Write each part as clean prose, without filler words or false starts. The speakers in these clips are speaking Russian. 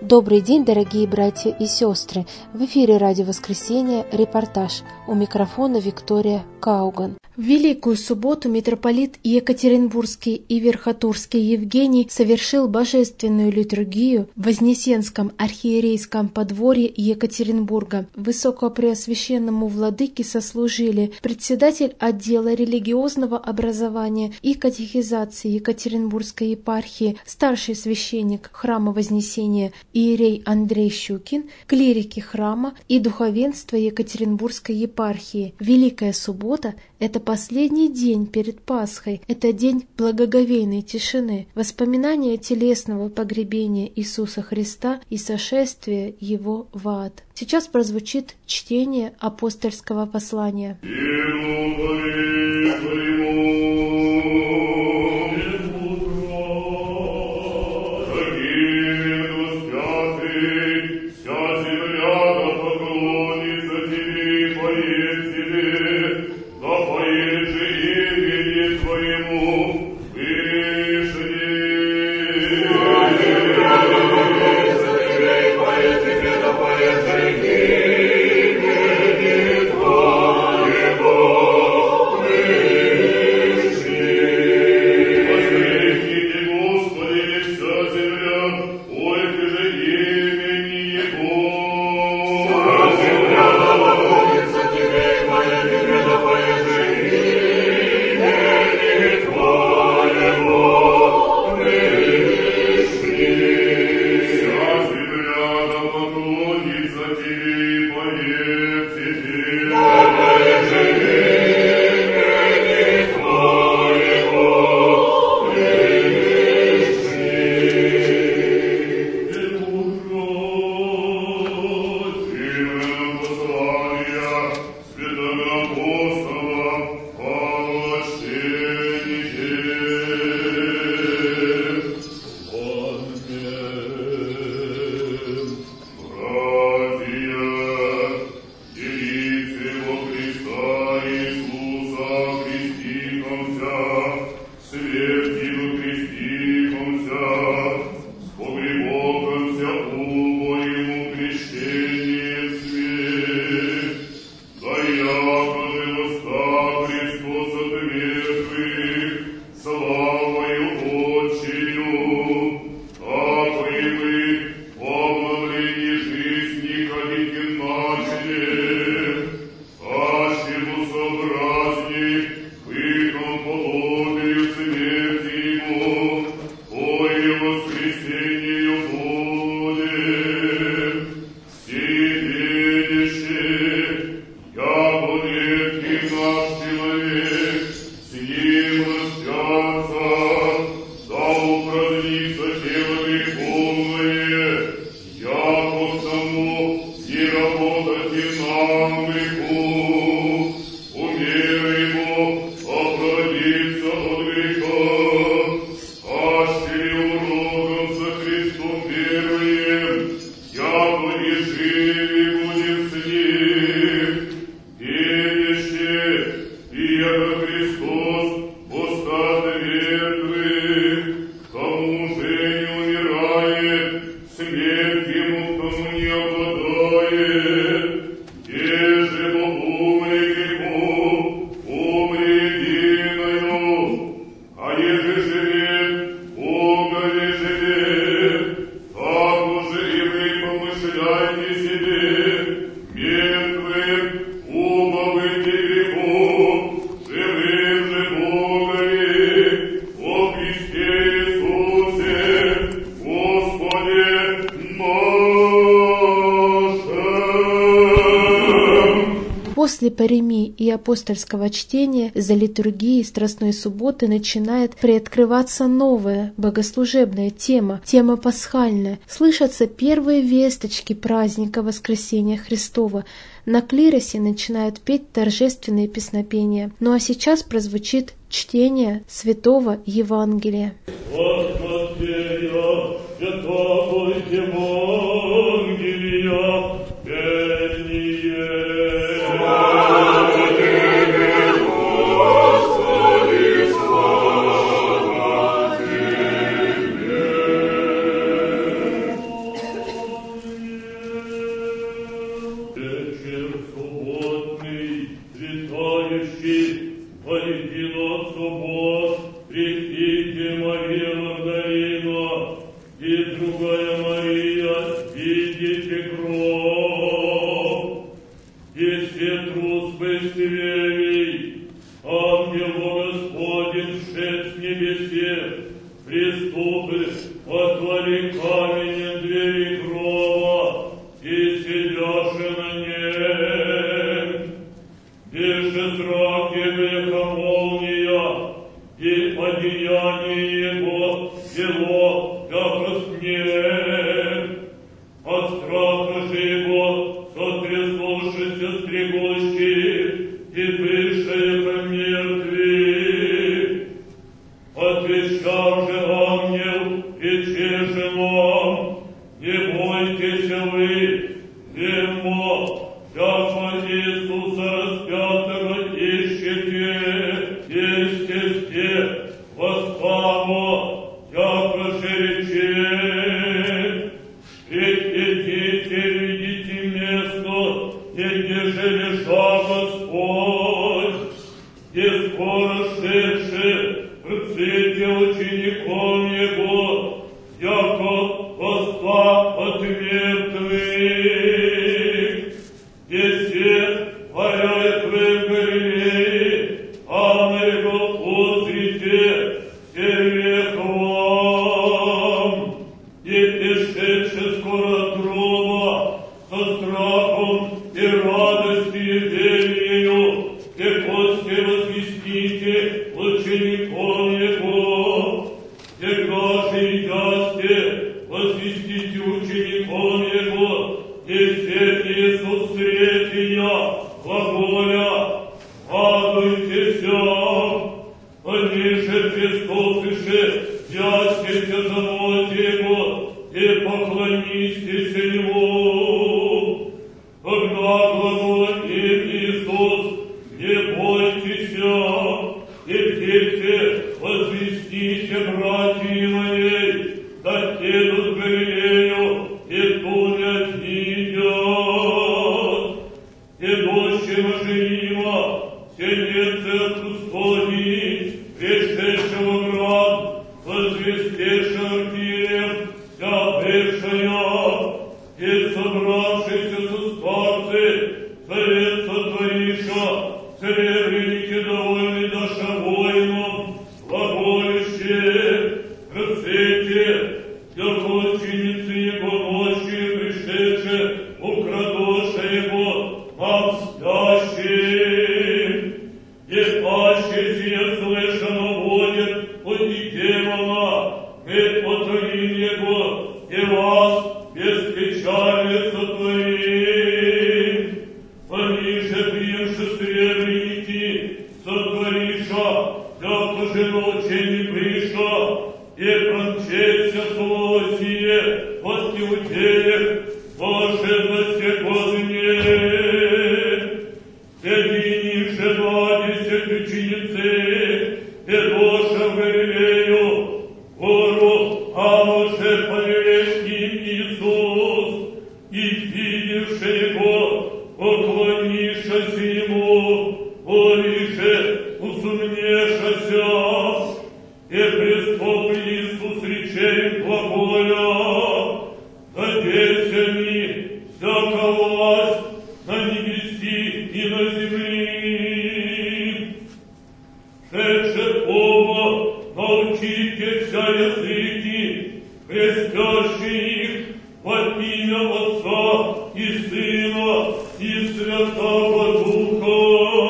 Добрый день, дорогие братья и сестры! В эфире «Радио Воскресения» репортаж. У микрофона Виктория Кауган. В Великую субботу митрополит Екатеринбургский и Верхотурский Евгений совершил божественную литургию в Вознесенском архиерейском подворье Екатеринбурга. Высокопреосвященному владыке сослужили председатель отдела религиозного образования и катехизации Екатеринбургской епархии, старший священник храма Вознесения иерей Андрей Щукин, клирики храма и духовенство Екатеринбургской епархии. Великая суббота – это последний день перед Пасхой, это день благоговейной тишины, воспоминания телесного погребения Иисуса Христа и сошествия Его в ад. Сейчас прозвучит чтение апостольского послания. После паремии и апостольского чтения за литургией Страстной Субботы начинает приоткрываться новая богослужебная тема пасхальная. Слышатся первые весточки праздника Воскресения Христова. На клиросе начинают петь торжественные песнопения. Ну а сейчас прозвучит чтение Святого Евангелия. другая Мария, видите гроб, если трус быстрей, ангел Господень шед с небесе, приступы, отвори каменем двери гроба, и сидяши на нем, где зраки века молния, и одеяние его бело, яко снег. От страха же его сотрясувшися стригущие, и бывшие ко мертвых. Отвечал же ангел и чеже нам, не бойтесь вы, вемо, яко Иисуса распятого ищете, естестве, восставо, яко же речем. Идите, видите место, где же лежа Господь, и скоро шедши, прицепи учеником Его, яко восстал от мертвых. Если горяет вы в Галилее, а на его узрите всех вам, и пришедши скоро от гроба, со страхом и радостью верою, и после возвестите учеником Его, и даже идясте, возвестите учеником Его, и свет Иисус сретия, глаголя, радуйтесь, они же приступиши, ястися за ноги Его, и поклонитесь Ему. Когда глаголит Иисус, не бойтесь, и бдите, возвестите, братья мои, да едут в Галилею, и тунят идет. Идущего же мимо, сенецы от Господи, пришедшего в град, возвестившего архиереев, вся бывшая, и собравшийся со старцы, царец сотвориша, серебряники довольны Даша воинам, глаголющие, рыците, яко ученицы Его ночью пришедшие, украдоша Его, нам спящим. И спящий сие слышано будет пути демона, мы потворим Его, и вас без печали сотворим. Они же приемши серебряники, сотвориша, яко же научение приша, и промчеться слово сие, от иудеев, Боже за сегодня. Среди же 20 ученицы, ведоша в Галилею, гору, а уже повелешь им Иисус, и видевши Его, поклонишься Ему, болиже усумнешася, и приступ Иисус речей глаголя, надейся ми всяка власть на небеси и на земли. Шедше оба научите вся языки, крестящие их во имя Отца и Сына и Святого Духа,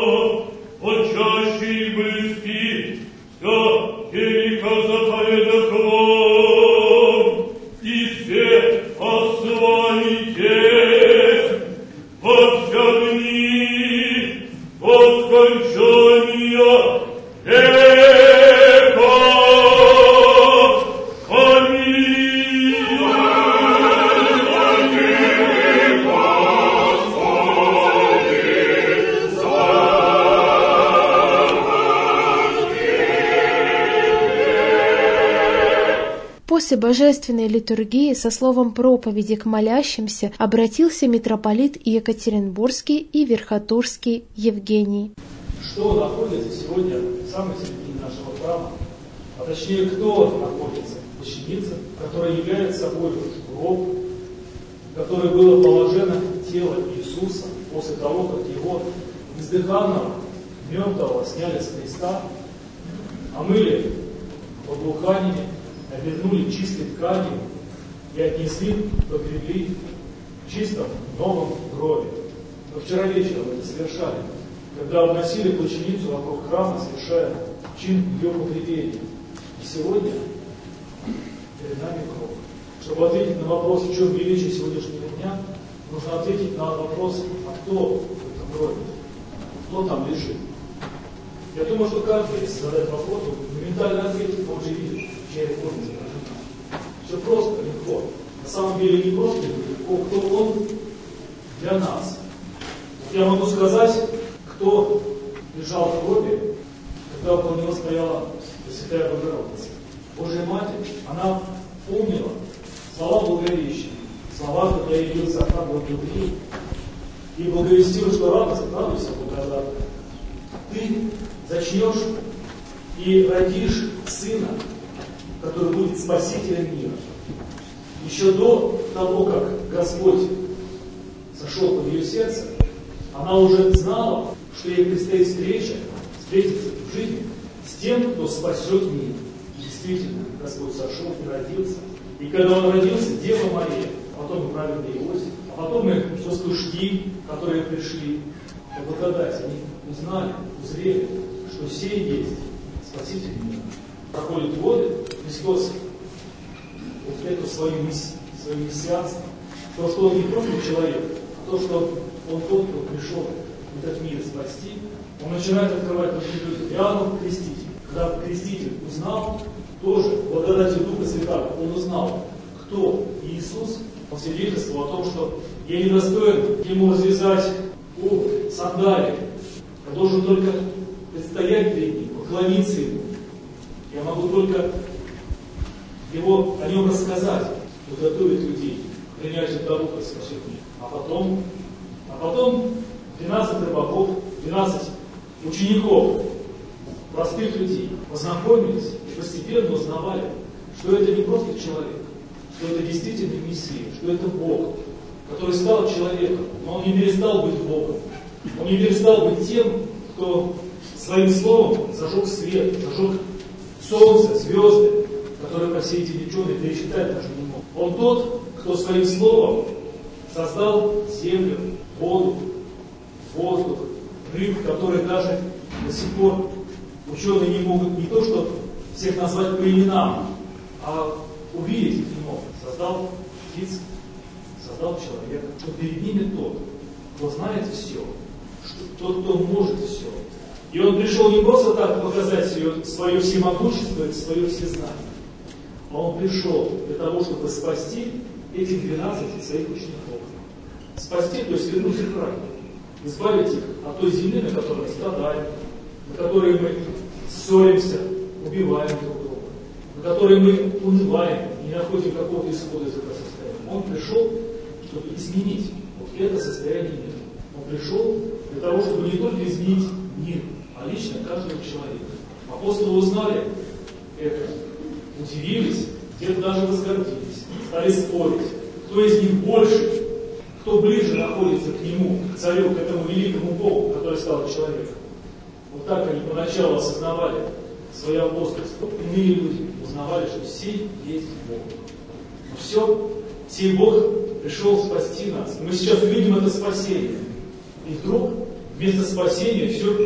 учащие близки, все велико заповедах вам, и все осваите от вся дни до скончания века. Аминь. После божественной литургии со словом проповеди к молящимся обратился митрополит Екатеринбургский и Верхотурский Евгений. Что находится сегодня в самой середине нашего храма, а точнее кто находится плащаница, которая является собой гроб, в который было положено тело Иисуса после того, как его бездыханного, мертвого сняли с креста, омыли благоуханиями, обернули чистой тканью и отнесли, погребли в чистом новом гробе. Но вчера вечером это совершали, когда обносили плащаницу вокруг храма, совершая чин ее погребения. И сегодня перед нами гроб. Чтобы ответить на вопрос, в чем величие сегодняшнего дня, нужно ответить на вопрос, а кто в этом гробе, кто там лежит. Я думаю, что каждый, если задать вопрос, моментально ответит, он же видит, чья форма изображена. Все просто, легко. На самом деле не просто легко, кто он для нас. Я могу сказать, кто лежал в гробе, когда около него стояла Пресвятая Богородица. Божья Матерь, она помнила слова благовещения, слова, когда явился архангел Гавриил, и благовестила, что радуйся, благодатная. Ты зачнешь и родишь сына, который будет спасителем мира. Еще до того, как Господь сошел под ее сердце, она уже знала, что ей предстоит встретиться в жизни с тем, кто спасет мир. Действительно, Господь сошел и родился. И когда Он родился, Дева Мария, потом и праведный Иосиф, а потом и пастушки, которые пришли по благодати, они узнали, узрели, что сей есть Спаситель мира. Проходят годы, Христос вот эту свою миссию, свое мессианство, то, что Он не просто человек, а то, что Он тот, кто пришел в этот мир спасти, Он начинает открывать другим людям. Иоанн Креститель, когда Креститель узнал, тоже благодатью Духа Святаго, он узнал, кто Иисус, он свидетельствовал о том, что я не достоин ему развязать сандалии, я должен только предстоять перед ним, поклониться ему. Я могу только о нем рассказать, подготовить людей, принять от Духа спасения. А потом 12 рыбаков, 12 учеников, простых людей, познакомились и постепенно узнавали, что это не просто человек, что это действительно Мессия, что это Бог, который стал человеком, но Он не перестал быть Богом. Он не перестал быть тем, кто своим словом зажег свет, зажег солнце, звезды, которые по всей эти ученые пересчитать даже не могут. Он тот, кто своим словом создал землю, воду, воздух, рыб, которые даже до сих пор ученые не могут не то, что всех назвать по именам, а увидеть их не могут. Создал птиц, создал человека. Но перед ними тот, кто знает все, тот, кто может все. И Он пришел не просто так показать свое всемогущество и свое всезнание, а Он пришел для того, чтобы спасти этих 12 своих учеников. Спасти, то есть вернуть их в рай. Избавить их от той земли, на которой мы страдаем, на которой мы ссоримся, убиваем друг друга, на которой мы унываем и не находим какого-то исхода из этого состояния. Он пришел, чтобы изменить вот это состояние мира. Он пришел для того, чтобы не только изменить мир, а лично каждого человека. Апостолы узнали это, удивились, где-то даже возгордились, стали спорить, кто из них больше, кто ближе находится к Нему, к Царю, к этому великому Богу, который стал человеком. Вот так они поначалу осознавали свое апостольство. Иные люди узнавали, что сей есть Бог. Но все, сей Бог пришел спасти нас. И мы сейчас увидим это спасение. И вдруг вместо спасения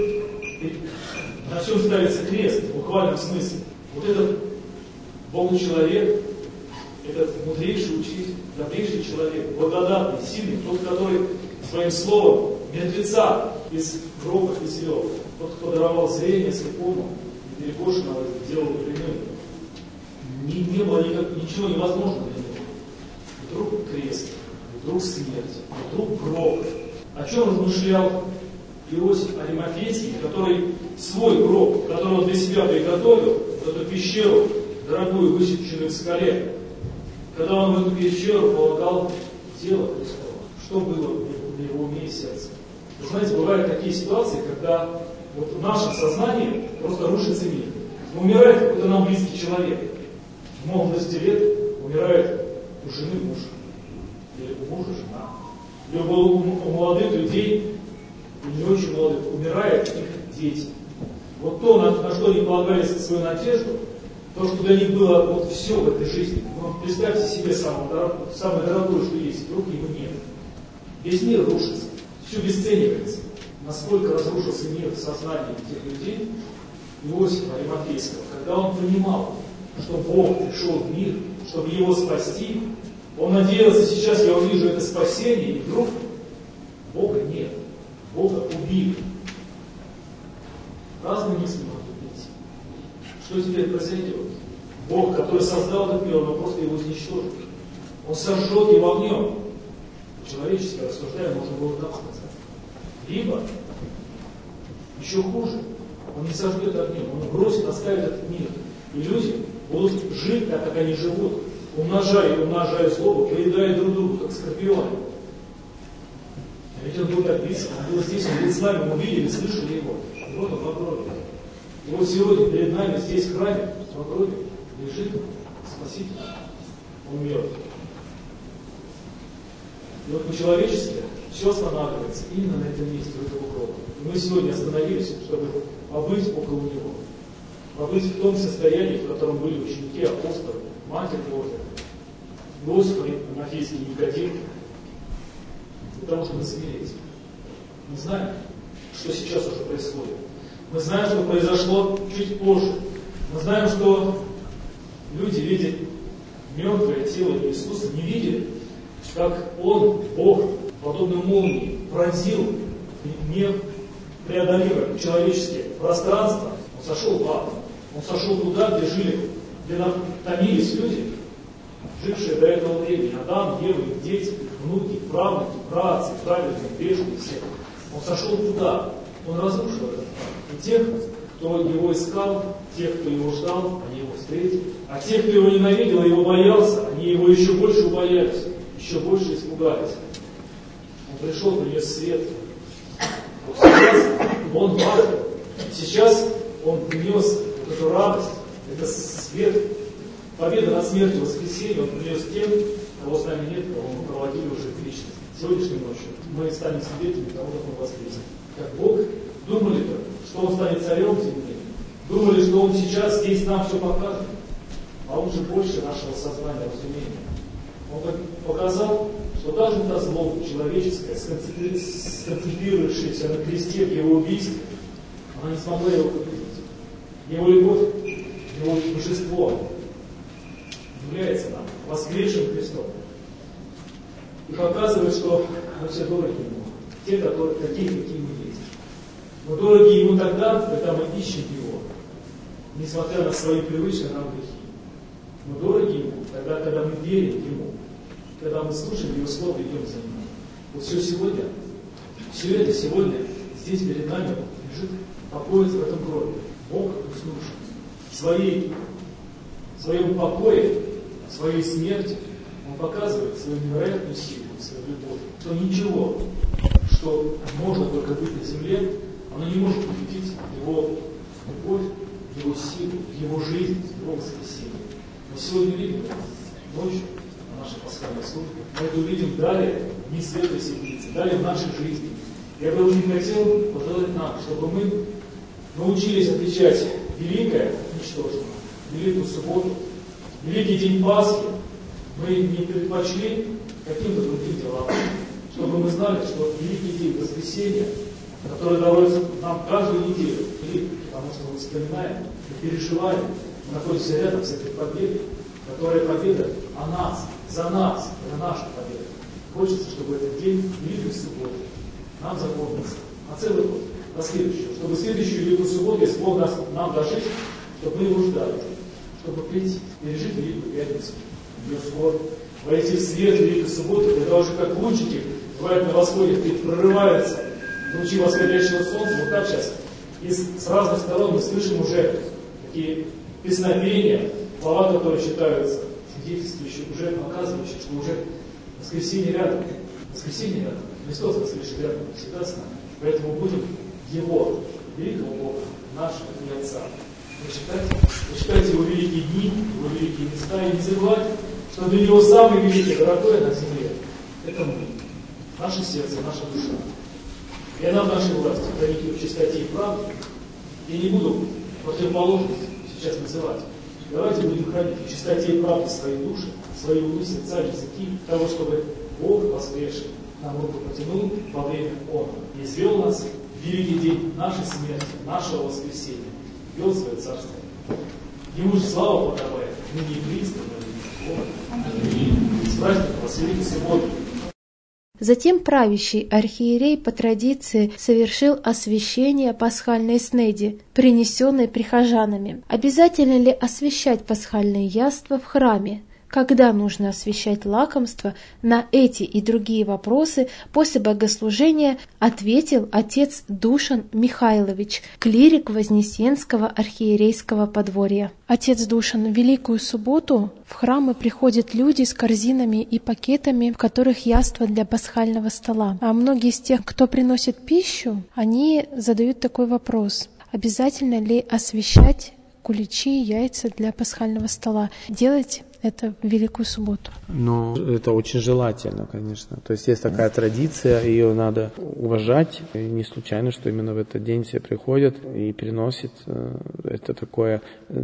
на всем ставится крест, в буквальном смысле. Вот этот Бог-человек, этот мудрейший учитель, добрейший человек, благодатный, сильный, тот, который своим словом мертвеца из гроба извел, тот, кто даровал зрение слепому и перекошенного делал прямым. Не было ничего невозможного для него. Вдруг крест, вдруг смерть, вдруг гроб. О чем размышлял Иосиф Аримафейский, который свой гроб, который он для себя приготовил, в эту пещеру, дорогую, высеченную в скале, когда он в эту пещеру полагал тело Христова, что было в его уме и сердце. Вы знаете, бывают такие ситуации, когда вот в нашем сознании просто рушится мир. Умирает какой-то нам близкий человек. В молодости лет умирает у жены муж, или у мужа жена. Либо у молодых людей, и не очень молодых, умирают их дети. Вот то, на что они полагали свою надежду, то, что для них было вот все в этой жизни. Ну, представьте себе самое дорогое, что есть, вдруг его нет. Весь мир рушится, все обесценивается. Насколько разрушился мир в сознании тех людей, Иосифа Аримафейского, когда он понимал, что Бог пришел в мир, чтобы его спасти, он надеялся, сейчас я увижу это спасение, и вдруг Бога нет, Бога убили. Разные мысли могут быть. Что теперь произойдет? Бог, который создал этот мир, он просто его изничтожит. Он сожжет его огнем. Человечески рассуждая, можно было так сказать. Либо, еще хуже, он не сожжет огнем, он бросит, оставит этот мир. И люди будут жить так, как они живут, умножая злобу, поедая друг друга, как скорпионы. А ведь он был так близко, он был здесь, он был с нами, мы видели, слышали его. И вот он в гробе. И вот сегодня перед нами здесь в храме, в гробе, лежит Спаситель. Он мертв. И вот по-человечески все останавливается именно на этом месте, в этом гробе. И мы сегодня остановились, чтобы побыть около него. Побыть в том состоянии, в котором были ученики, апостолы, Матерь Божия, Иосиф Аримафейский, Никодим, для того, чтобы смирить. Мы знаем, что сейчас уже происходит. Мы знаем, что произошло чуть позже. Мы знаем, что люди, видя мертвое тело Иисуса, не видели, как Он, Бог, подобно молнии, пронзил непреодолимое человеческое пространство. Он сошел в ад. Он сошел туда, где томились люди, жившие до этого времени. Адам, Ева, их дети, их внуки, правнуки, братцы, праведные, грешные все. Он сошел туда. Он разрушил это. И тех, кто его искал, тех, кто его ждал, они его встретили. А тех, кто его ненавидел и его боялся, они его еще больше убоялись, еще больше испугались. Он пришел, принес свет. Вот сейчас он важен. Сейчас он принес вот эту радость, это свет, победа над смертью, воскресенье он принес тем, кого с нами нет, кого мы проводили уже в вечность. Сегодняшней ночью мы станем свидетелями того, как он воскресен. Как Бог, думали, что он станет царем земли, думали, что он сейчас здесь нам все покажет, а он же больше нашего сознания, разумения. Он показал, что даже та злоба человеческая, сконцентрировавшаяся на кресте в его убийстве, она не смогла его победить. Его любовь, его божество является нам воскресшим Христом и показывает, что мы все дороги Ему, те, такие, какие мы есть. Мы дороги Ему тогда, когда мы ищем Его, несмотря на свои привычные нам грехи. Мы дороги Ему тогда, когда мы верим Ему, когда мы слушаем Его Слово и идем за Ним. Вот все это сегодня здесь перед нами лежит, покоится в этом гробе. Бог уснувший. В своем покое, в своей смерти Он показывает свою невероятную силу, свою любовь. Что ничего, что можно только быть на земле, оно не может победить Его любовь, Его силу, Его жизнь, Его воскресение. Мы сегодня видим ночью на нашей пасхальной службе, мы это увидим далее, не светлой седмицы, далее в нашей жизни. Я бы очень хотел пожелать нам, чтобы мы научились отличать великое от ничтожного, Великую субботу, Великий день Пасхи. Мы не предпочли каким-то другим делам, чтобы мы знали, что Великий день воскресения, который дается нам каждую неделю, потому что мы вспоминаем, мы переживаем, мы находимся рядом с этой победой, которая победа о нас, за нас, это наша победа. Хочется, чтобы этот день, Великой субботы, нам запомнился на целый год. На следующую, чтобы следующую Великую субботу, если Бог даст нам дожить, чтобы мы его ждали, чтобы прийти, пережить Великую Пятницу, ее скорбь, войти в свет Великой субботы, когда уже как лучики, бывает на восходе, прорываются лучи восходящего солнца, вот так сейчас, и с разных сторон мы слышим уже такие песнопения, слова, которые считаются свидетельствующие, уже показывающие, что уже воскресенье рядом, Христос воскресший рядом, всегда с нами, поэтому будем Его, великого Бога, нашего и Отца, Почитайте его великие дни, его великие места, и не забывайте, что для него самое великое, дорогое на земле – это мы, наше сердце, наша душа. И она в нашей власти, хранить в чистоте и правде. Я не буду противоположность сейчас называть. Давайте будем хранить в чистоте и правде свои души, свои умы, сердца, языки, для того, чтобы Бог, воскресший, нам руку протянул во время Он и извел нас в великий день нашей смерти, нашего воскресения, вел в свое царство. Ему же слава подавает, ныне и присно, с праздником вас великой субботы. Затем правящий архиерей по традиции совершил освящение пасхальной снеди, принесенной прихожанами. Обязательно ли освящать пасхальные яства в храме? Когда нужно освящать лакомство? На эти и другие вопросы после богослужения ответил отец Душан Михайлович, клирик Вознесенского архиерейского подворья. Отец Душан, в Великую субботу в храмы приходят люди с корзинами и пакетами, в которых яства для пасхального стола. А многие из тех, кто приносит пищу, они задают такой вопрос: обязательно ли освящать куличи и яйца для пасхального стола? Делать это в Великую субботу. Но это очень желательно, конечно. То есть такая традиция, ее надо уважать. И не случайно, что именно в этот день все приходят и приносят. Это такое,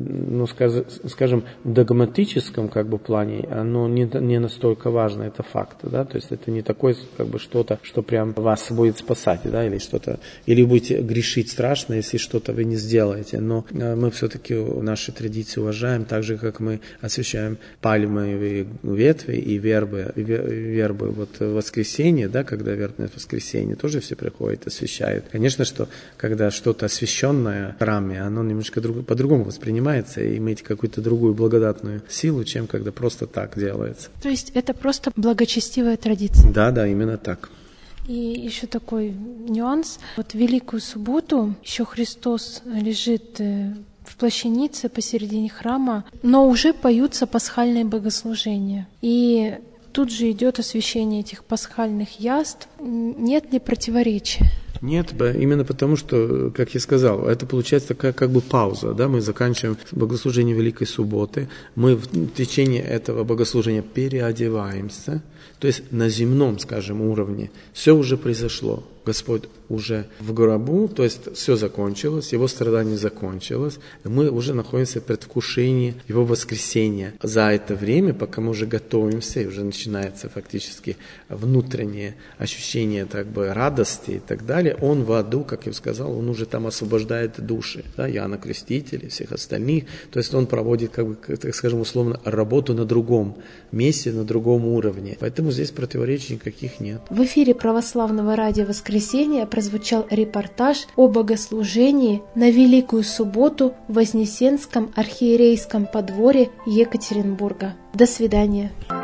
скажем, в догматическом плане, оно не настолько важно, это факт. Да? То есть это не такое что-то, что прям вас будет спасать, да? Или что-то, или будете грешить страшно, если что-то вы не сделаете. Но мы все-таки наши традиции уважаем, так же, как мы освящаем пальмовые ветви и вербы. Вот в воскресенье, да, когда вербное воскресенье, тоже все приходят, освящают. Конечно, что когда что-то освященное в храме, оно немножко по-другому воспринимается и имеет какую-то другую благодатную силу, чем когда просто так делается. То есть это просто благочестивая традиция? Да, именно так. И еще такой нюанс. Вот в Великую субботу еще Христос лежит в плащанице посередине храма, но уже поются пасхальные богослужения. И тут же идет освящение этих пасхальных яств. Нет ли противоречия? Нет, именно потому, что, как я сказал, это получается такая пауза. Да? Мы заканчиваем богослужение Великой Субботы, мы в течение этого богослужения переодеваемся, то есть на земном, скажем, уровне все уже произошло. Господь уже в гробу, то есть все закончилось, Его страдание закончилось, мы уже находимся в предвкушении Его воскресения. За это время, пока мы уже готовимся, и уже начинается фактически внутреннее ощущение радости и так далее, Он в аду, как я сказал, Он уже там освобождает души, да, Иоанна Крестителя, всех остальных, то есть Он проводит, так скажем, условно, работу на другом месте, на другом уровне. Поэтому здесь противоречий никаких нет. В эфире Православного радио «Воскресенье» прозвучал репортаж о богослужении на Великую субботу в Вознесенском архиерейском подворье Екатеринбурга. До свидания.